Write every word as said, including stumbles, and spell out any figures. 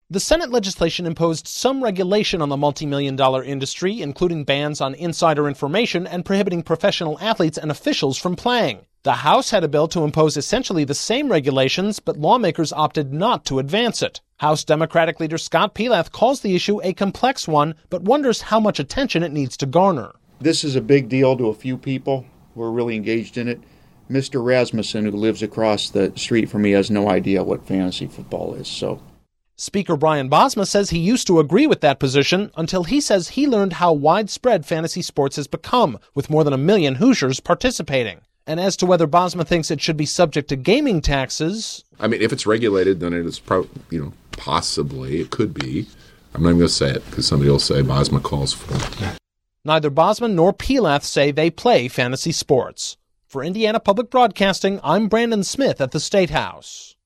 The Senate legislation imposed some regulation on the multi-million dollar industry, including bans on insider information and prohibiting professional athletes and officials from playing. The House had a bill to impose essentially the same regulations, but lawmakers opted not to advance it. House Democratic leader Scott Pelath calls the issue a complex one, but wonders how much attention it needs to garner. This is a big deal to a few people who are really engaged in it. Mister Rasmussen, who lives across the street from me, has no idea what fantasy football is, so... Speaker Brian Bosma says he used to agree with that position until he says he learned how widespread fantasy sports has become, with more than a million Hoosiers participating. And as to whether Bosma thinks it should be subject to gaming taxes... I mean, if it's regulated, then it is, pro- you know, possibly, it could be. I'm not even going to say it, because somebody will say Bosma calls for it. Neither Bosma nor Pelath say they play fantasy sports. For Indiana Public Broadcasting, I'm Brandon Smith at the State House.